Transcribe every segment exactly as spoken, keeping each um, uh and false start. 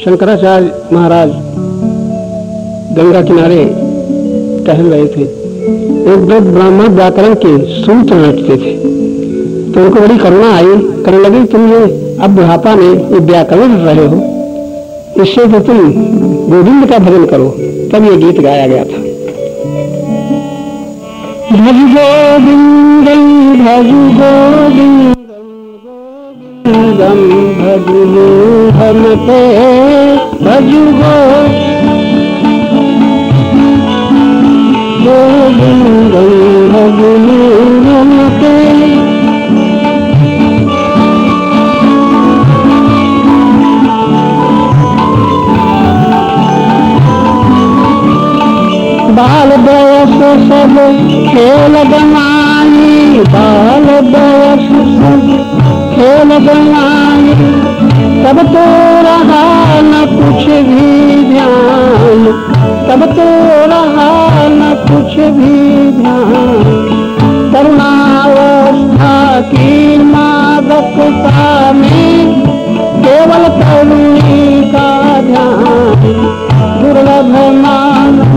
शंकराचार्य महाराज गंगा किनारे टहल रहे थे। एक वृद्ध ब्राह्मण व्याकरण के सूत्र रटते थे तो उनको बड़ी करुणा आई। कहने लगी, तुम ये अब बुढ़ापा में ये व्याकरण रट रहे हो, इससे तो तुम गोविंद का भजन करो। तब ये गीत गाया गया था। भज गोविंदम भज गोविंदम गोविंदम भज मोहनते भज गोविंदम भज मोहनते। बाल बयस सब खेल गमाई, बाल बयस सब खेल गमाई, तब तो रहा न कुछ भी ध्यान, तब तो रहा न कुछ भी ध्यान। तरुणावस्था की मादकता में केवल तरुणी का ध्यान, दुर्लभ मानव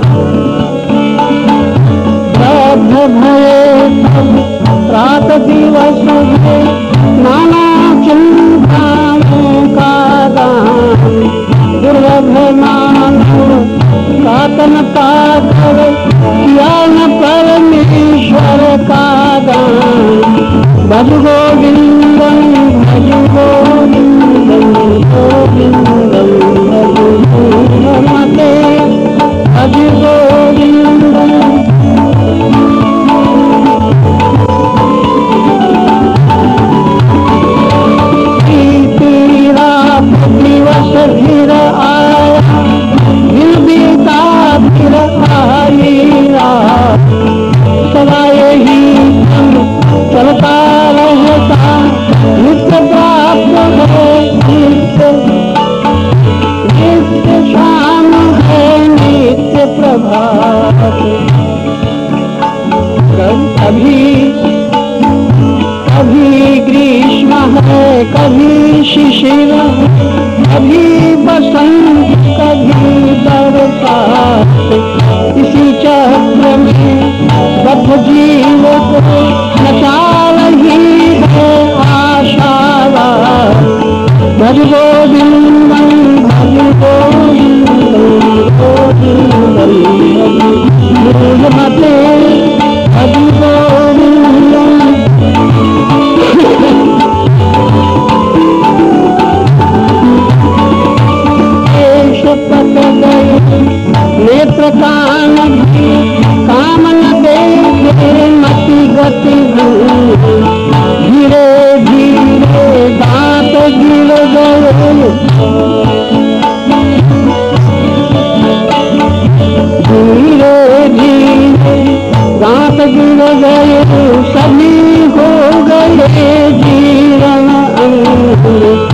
भये सब रात दिवस है, नाना चिंताओं का दान। दुर्लभ मानव सातन पाकर किया न परमेश्वर का दान। भज गोविंदम भज गोविंदम गोविंदम भज गोविंदम भज गोविंदम। दिवस फिर आया, दिन बीता फिर आई रात, सदा यही चलता रहता, नित्य प्राप्त है नित्य, नित्य शाम है नित्य प्रभात। कभी कभी ग्रीष्म है कभी शिशिर, कभी बसंत कभी बरसात। इसी चक्र में बद्ध जीव को नचा रही है आशा। भज गोविंदम भज गोविंदम गोविंदम भज मते भज गोविंदम। पक गए नेत्र कान भी, काम न देखे मति गति धीरे धीरे दांत गिर गए, धीरे धीरे दांत गिर गए, सभी हो गए जीवन अंग।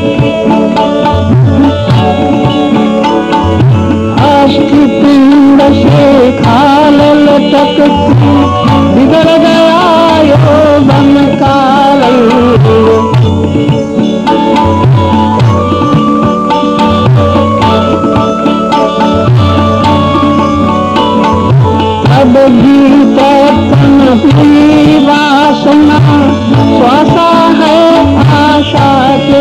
अस्थि पिंड से खाल लटकती, बिगड़ गया यौवन का रंग। अब गीत तन की वासना, श्वासा है आशा के,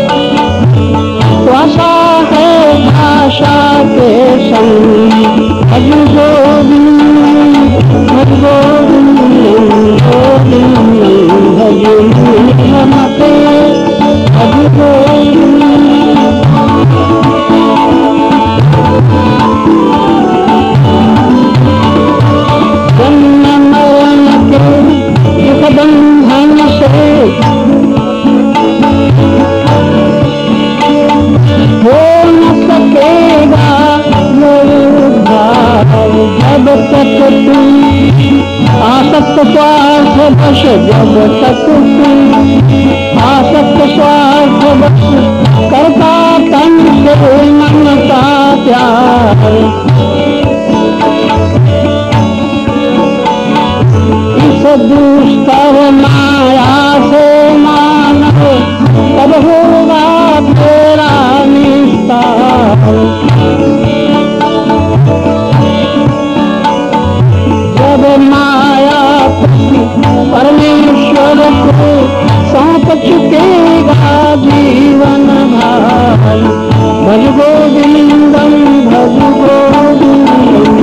श्वासा है आशा के संग। भज गोविंदम भज गोविंदम गोविंदम भज मोहनते भज गोविंदम। जन्म मरण के इस बंधन से हो न सकेगा उद्धार, जब तक तुम आसक्त स्वार्थ बश, जब तक तुम आसक्त स्वार्थ बश करता तन से मन का प्यार। इस दुष्कर माया से मानव तब होगा तेरा निस्तार। जब माया परमेश्वर को सौंप चुकेगा जीवन भार, भज गोविंदम भज गोविंदम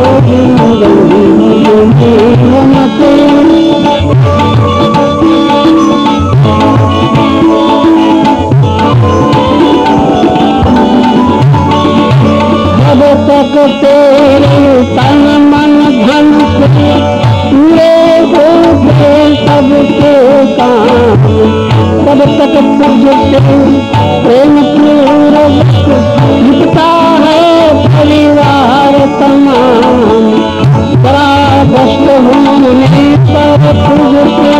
गोविंदम जीवन के। जब तक तेरे तन मन धन से पूरे हो गए सबके काम, तब तक तुझसे प्रेम पूर्वक लिपटा है परिवार तमाम। पराभस्त होने पर तुझसे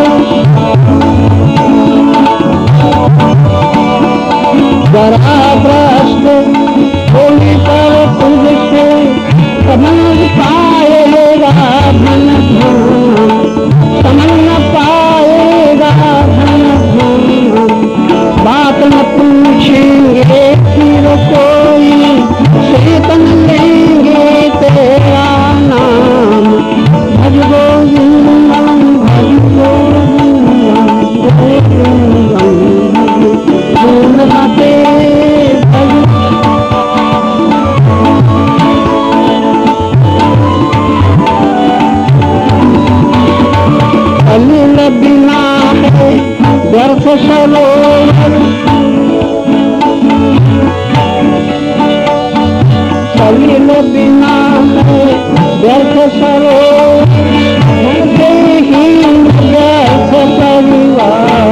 पराभस्त होने पर तुझसे समझ पाएगा धन धाम, समझ न पाएगा धन धाम। बात न पूछेंगे फिर कोई, चेतन लेंगे तेरा नाम। भज गोविंदम भज गोविंदम गोविंदम भज अनिल बिना है व्यर्थ सरोवर, अनिल बिना है व्यर्थ सरोवर, उनके ही व्यर्थ परिवार।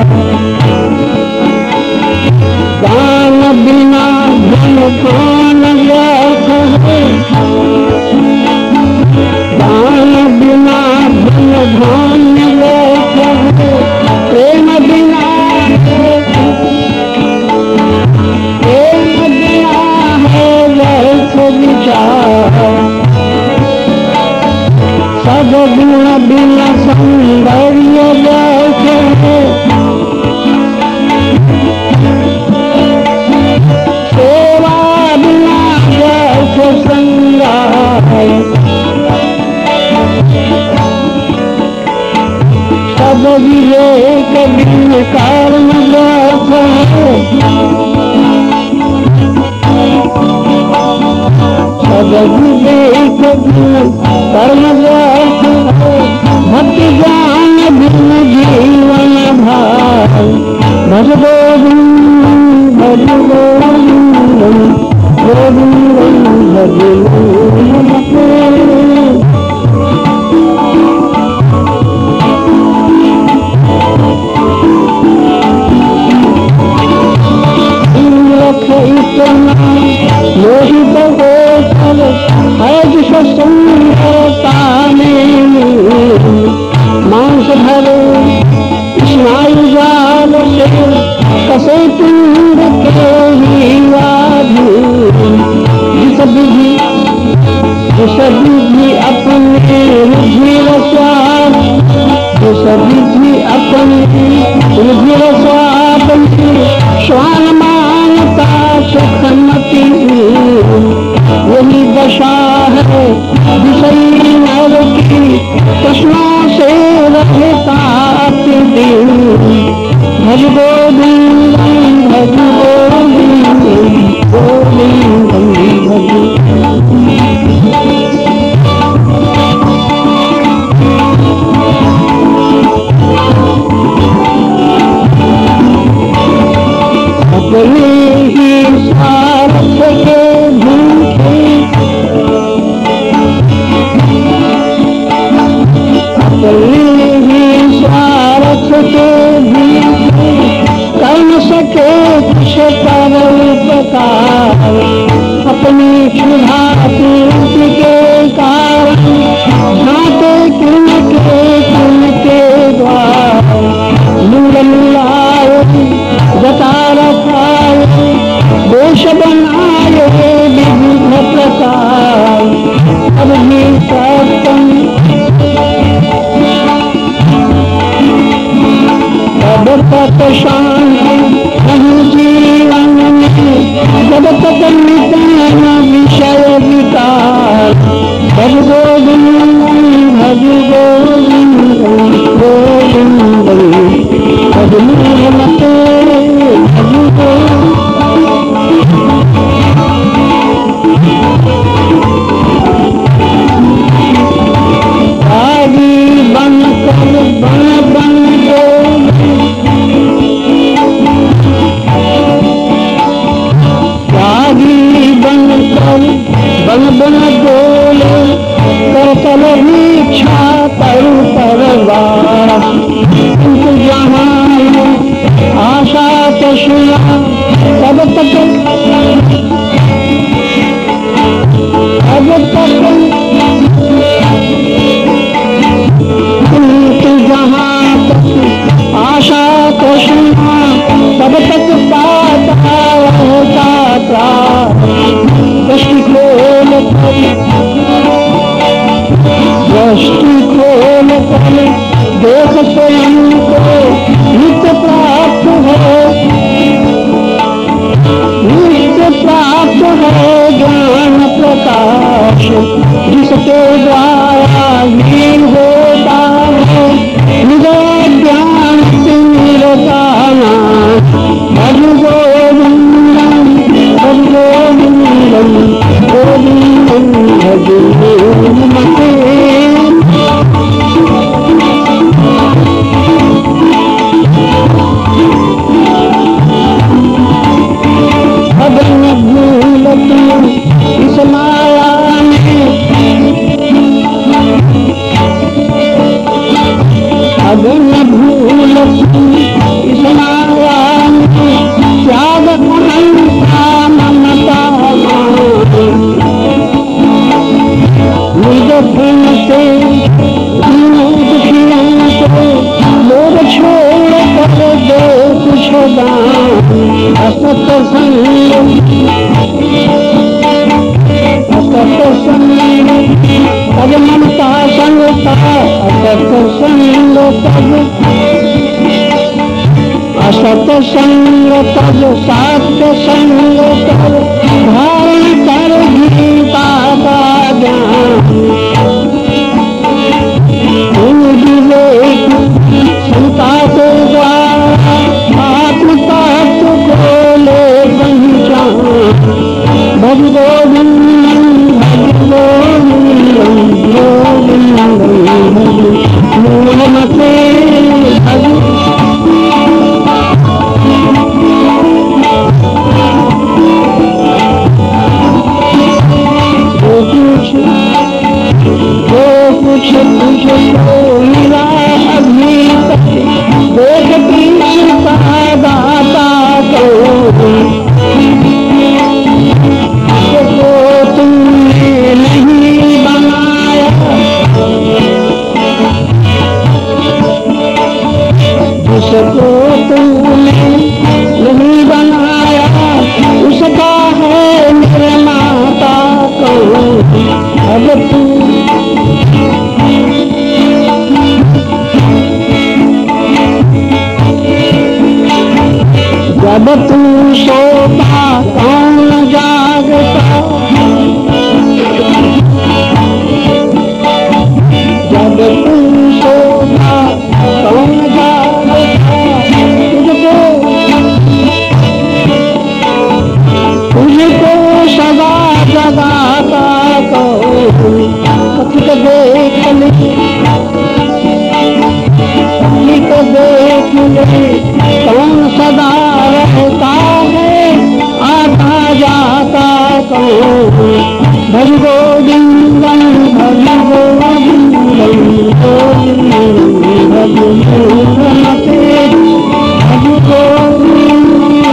दान बिना धन खान व्यर्थ है, दान बिना धन धान्य व्यर्थ है। प्रेम बिना प्रेम बिना है व्यर्थ विचार। सब गुण बिना सौंदर्य व्यर्थ है, सेवा बिना व्यर्थ श्रृंगार। सब विवेक बिन कर्म व्यर्थ है, सब विवेक बिन कर्म व्यर्थ है। भक्ति ज्ञान बिन जीवन भार, भज गोविंदम भज गोविंदम गोविंदम भज गोविंदम। मोहित होकर है जिस सुंदरता में, मांस भरे स्नायु जाल से कसे पिंड के हीराधीन। जिस विधि जिस विधि अपने रुधिर स्वाद, जिस विधि अपने रुधिर स्वाद श्वान मानता सुखमती। यही दशा है विषयी नर की, कृष्णों से रहता दिन। भज गोविंदम भज गोविंदम गोविंदम भज। अपने ही स्वार्थ के भूखे, अपने ही स्वार्थ के भूखे कर न सके कुछ पर उपकार। अपनी क्षुधा पूर्ति के कारण झांके किन के किन के द्वार। मूल मिलाए जता रखाए, दोष बनाए तब तक नित्यान विषय विकार भज गोविंदम भज गोविंदम गोविंदम भज मूलमते भज आदि बन कर बन बन बन बन बोले कर चल भिक्षा तरु परवार किंतु जहाँ आशा तशुना तब तक तब तक किंतु जहाँ तक आशा तशुना तब तक पाता होता प्राण दृष्टि खोल कर दृष्टि खोल कर देख स्वयं को नित्य प्राप्त है नित्य प्राप्त है ज्ञान प्रकाश जिसके द्वारा ही होता है निज ज्ञान तीर का नाश भज गोविंदम भज गोविंदम गोविंदम भज मूलमते अब न भूल तुम इस माया में अब न भूल तुम इस माया में त्याग अहंता ममता निज प्रेम से दुखियों को लोग छोड़ कर दो कुछ दान असत संग असत संग तब ममता संगता असत संग तब असत संग तब सत्य संग तब धारण कर गीता का ज्ञान इन विवेक शंका के द्वारा आत्म तत्व को ले पहचान भज गोविंदम भज गोविंदम गोविंदम भज मूलमते भज जो कुछ तुझको मिला अभी तक देख कृष्ण का दाता को तुमने नहीं बनाया जिसको तुमने नहीं बनाया उसका है निर्माता को अब तू जब तू सोता कौन जागता जब तू सोता कौन जागता तुझको तुझको सदा जगाता कौन कथित देख ले कथित देख ले कौन सदा रहता है आता जाता कौन भज गोविंदम भज गोविंदम गोविंदम भज मूलमते भज गोविंदम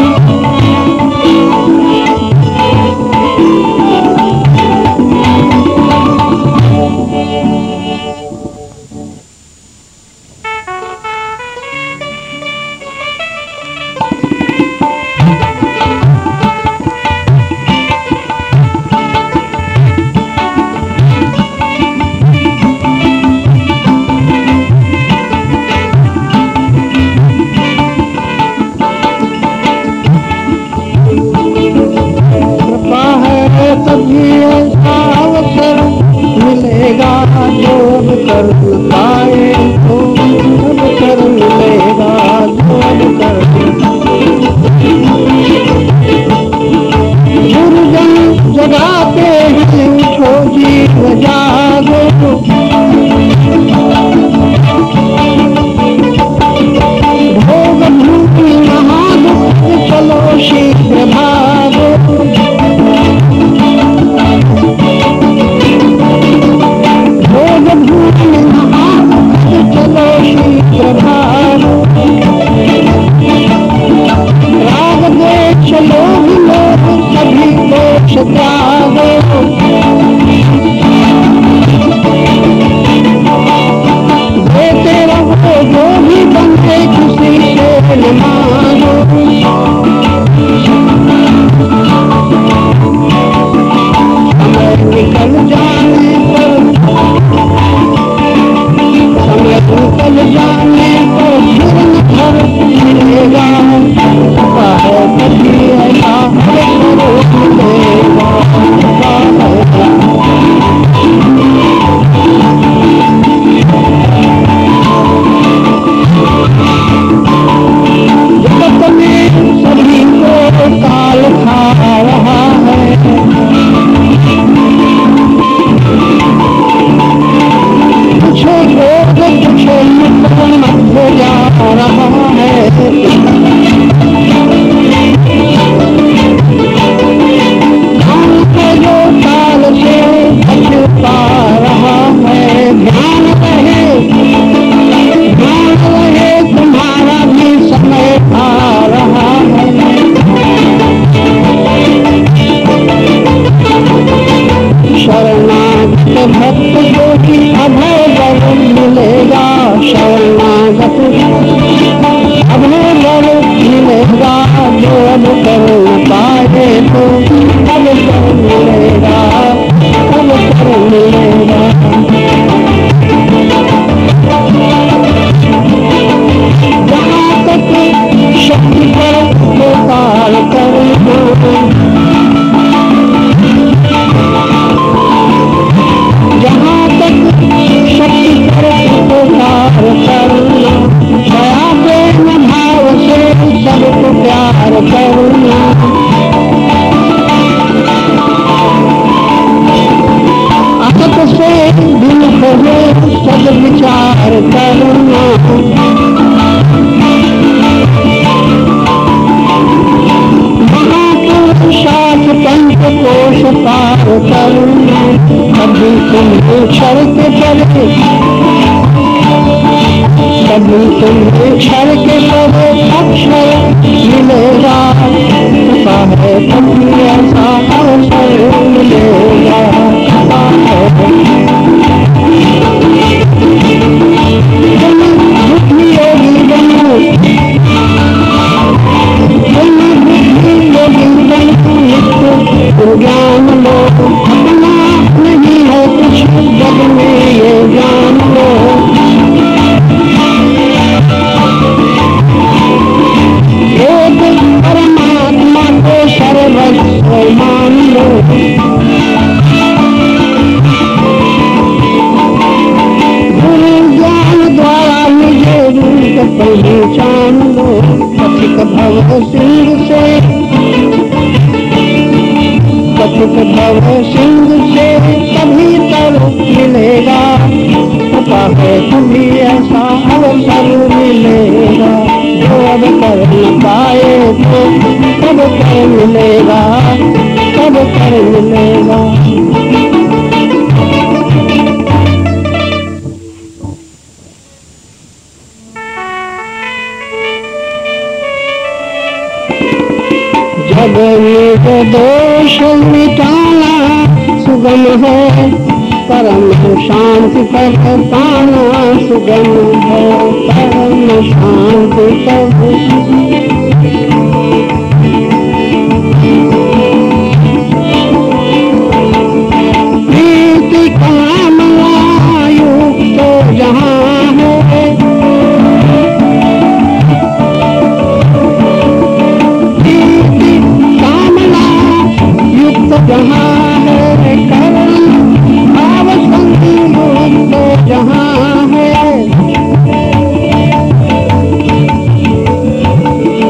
त्यागो, देते रहो जो भी बंदे किसी से न मांगो। समय निकल जाने पर, समय निकल जाने पर फिर न घर मिलेगा, है कभी ऐसा मिलेगा, जगत में सभी को काल खा रहा है, कुछ रोग कुछ मध्य जा रहा है, ध्यान को जो काल से बच पा रहा है, ध्यान रहे ध्यान रहे तुम्हारा भी समय आ रहा है। शरणागत भक्त को ही अभय बल मिलेगा, शरणागत अभय बल मिलेगा, जो अब कर न पाए तो अब कर मिलेगा, अब कर मिलेगा। जहाँ तक शक्ति पर पुकार करना, जहाँ तक शक्ति पर पुकार करना, दया प्रेम भाव से सबको प्यार करना, असत से दिल खोले सद विचार करना, महापुरुषार्थ पंच कोश पार करना, कभी तुम अक्षर के परे, कभी तुम अक्षर के परे अक्षर मिलेगा, कृपा है कभी ऐसा अवसर मिलेगा, कृपा है। तुम दुखी योगी बनो, तुम दुखी योगी बनो, नित्य ज्ञान लो, अपना नहीं है कुछ जग में ये जान लो, एक परमात्मा को सर्वस्व मान लो, गुरु ज्ञान द्वारा मुझे रूप पहचान लो, पथिक भव सिंह से पथिक भव सिंह से कभी तर मिलेगा, कृपा है कभी ऐसा अवसर मिलेगा, जो अब कर न पाए तो कब कर मिलेगा, कब कर मिलेगा। जब निज दोष मिटाना सुगम है, परम शांति पर पाना सुगम है, परम शांति पर प्रीति कामना युक्त जहाँ है, प्रीति कामना युक्त जहाँ है, कर्म भाव संयुक्त जहाँ है,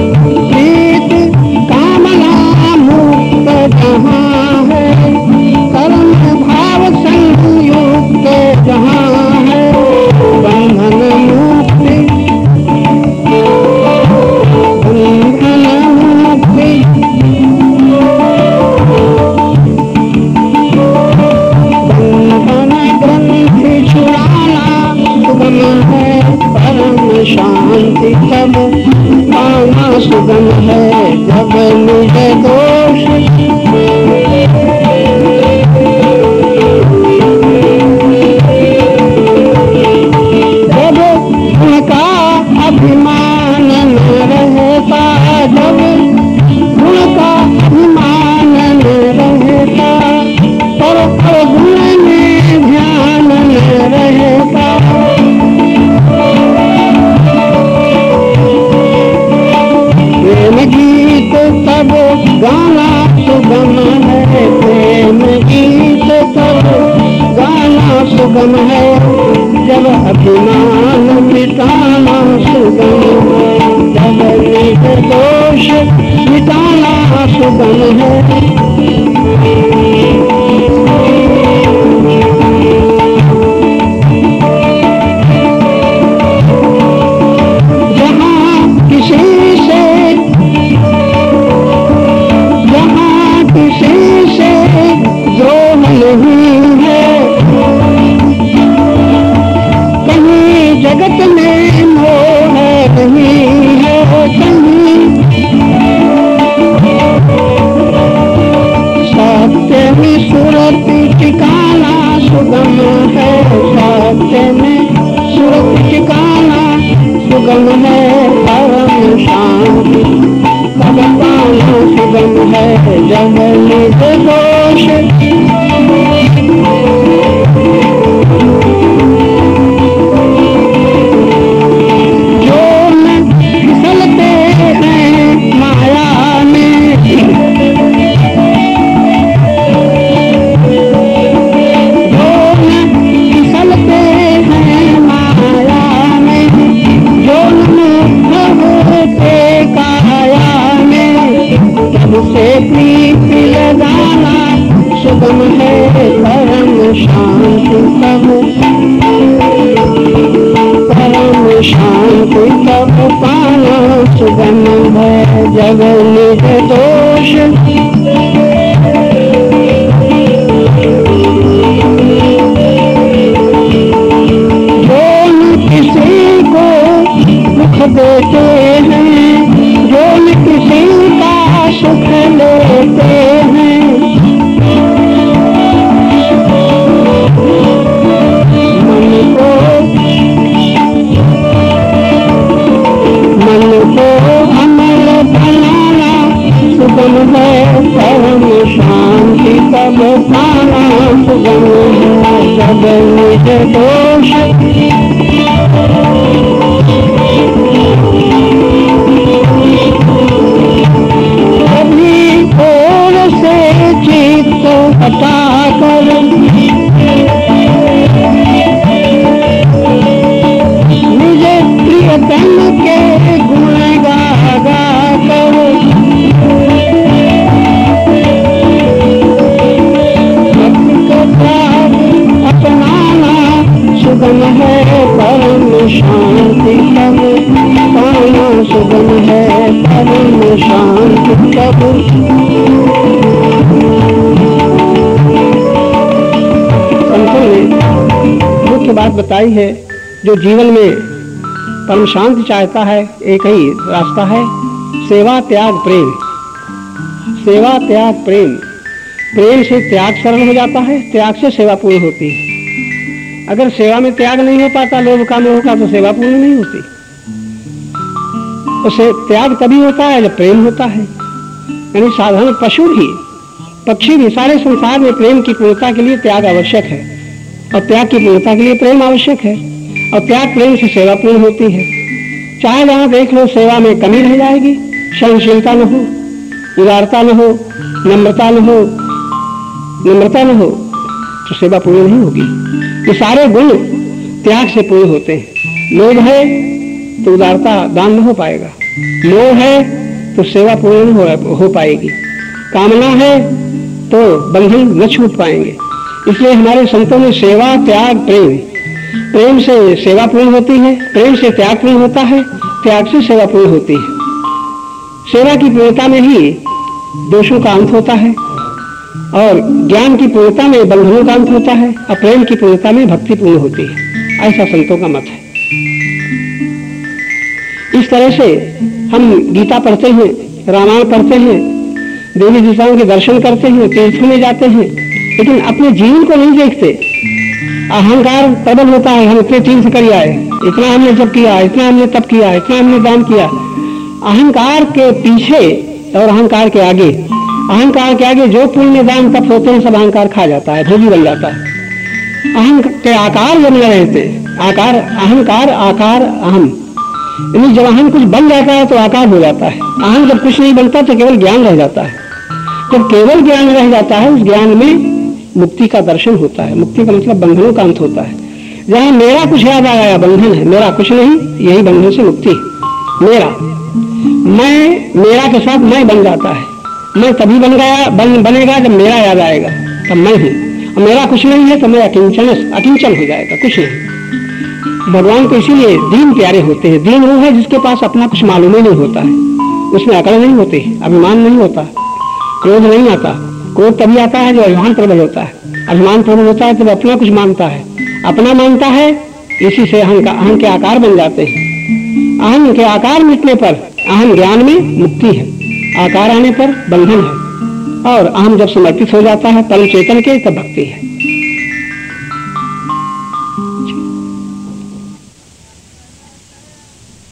सुगम है प्रेम गीत तब गाना सुगम है, जब अभिमान मिटाना सुगम है, जब निर्दोष मिटाना सुगम है। जगत में मोह नहीं है कहीं, सत्य में सूरत ठिकाना सुगम है, सत्य में सूरत ठिकाना सुगम है, परम शांति तब पाना सुगम है, जब निर्दोष से प्रीत लगाना सुगम है, परम शांति तब परम शांति तब पाना सुगम है, जब निर्दोष जो किसी को दुख देते हैं, जो किसी का सुख लेते हैं, मन को मन को अमल बनाना सुगम है, परम शांति तब पाना सुगम है, जब निर्दोष और से चित्त हटा कर निज प्रियतम के गुण गा गा कर अपनाना सुगम है, परम शांति तब पाना सुगम है, परम शांति तब। संतों ने मुख्य बात बताई है, जो जीवन में परम शांति चाहता है एक ही रास्ता है, सेवा त्याग प्रेम। सेवा त्याग प्रेम, प्रेम से त्याग सरल हो जाता है, त्याग से सेवा पूर्ण होती है। अगर सेवा में त्याग नहीं हो पाता, लोभ काम मोह का, तो सेवा पूर्ण नहीं होती। उसे त्याग तभी होता है जब प्रेम होता है। यानी साधारण पशु भी, पक्षी भी, सारे संसार में प्रेम की पूर्णता के लिए त्याग आवश्यक है, और त्याग की पूर्णता के लिए प्रेम आवश्यक है, और त्याग प्रेम से सेवा पूर्ण होती है। चाहे जहां देख लो सेवा में कमी रह जाएगी, सहनशीलता न हो, उदारता न हो, नम्रता न हो, नम्रता न हो, तो सेवा पूर्ण नहीं होगी। ये सारे गुण त्याग से पूर्ण होते हैं। लोभ है तो उदारता दान न हो पाएगा, मोह है तो सेवा पूर्ण हो, हो पाएगी, कामना है तो बंधन न छूट पाएंगे। इसलिए हमारे संतों ने सेवा त्याग प्रेम, प्रेम से सेवा पूर्ण होती है, प्रेम से त्याग पूर्ण होता है, त्याग से सेवा पूर्ण होती है। सेवा की पूर्णता में ही दोषों का अंत होता है, और ज्ञान की पूर्णता में बंधनों का अंत होता है, और प्रेम की पूर्णता में भक्ति पूर्ण होती है। ऐसा संतों का मत है। इस तरह से हम गीता पढ़ते हैं, रामायण पढ़ते हैं, देवी देवताओं के दर्शन करते हैं, तीर्थों में जाते हैं, लेकिन अपने जीवन को नहीं देखते। अहंकार प्रबल होता है, हम इतने तीर्थ कर आए, इतना हमने जब किया, इतना हमने तब किया, इतना हमने दान किया। अहंकार के पीछे और अहंकार के आगे, अहंकार के आगे जो पुण्य दान तप होते हैं सब अहंकार खा जाता है, भोगी बन जाता है। अहं के आकार जब न रहते, आकार अहंकार आकार अहम, यानी जब अहम कुछ बन जाता है तो आकार हो जाता है। अहम जब कुछ नहीं बनता तो केवल ज्ञान रह जाता है। जब केवल ज्ञान रह जाता है, उस ज्ञान में मुक्ति का दर्शन होता है। मुक्ति का मतलब बंधनों का अंत होता है। जहां मेरा कुछ याद आ गया, बंधन है, मेरा कुछ नहीं, यही बंधन से मुक्ति है। मेरा मैं, मेरा के साथ मैं बन जाता है। मैं तभी बन गया बन बनेगा जब मेरा याद आएगा, तब मैं हूँ। और मेरा कुछ नहीं है तो मैं अकिंचन अकिंचन हो जाएगा, कुछ नहीं। भगवान को इसीलिए दीन प्यारे होते हैं। दीन वो है जिसके पास अपना कुछ मालूम ही नहीं होता है, उसमें अकड़ नहीं होती, अभिमान नहीं होता, क्रोध नहीं आता। क्रोध तभी आता है जो अभिमान प्रबल होता है, अभिमान प्रबल होता है तब अपना कुछ मानता है, अपना मानता है, इसी से अहम का अहम के आकार बन जाते हैं। अहम के आकार मिटने पर अहम ज्ञान में मुक्ति है, आकार आने पर बंधन है, और अहम जब समर्पित हो जाता है परम चेतन के, तब भक्ति है।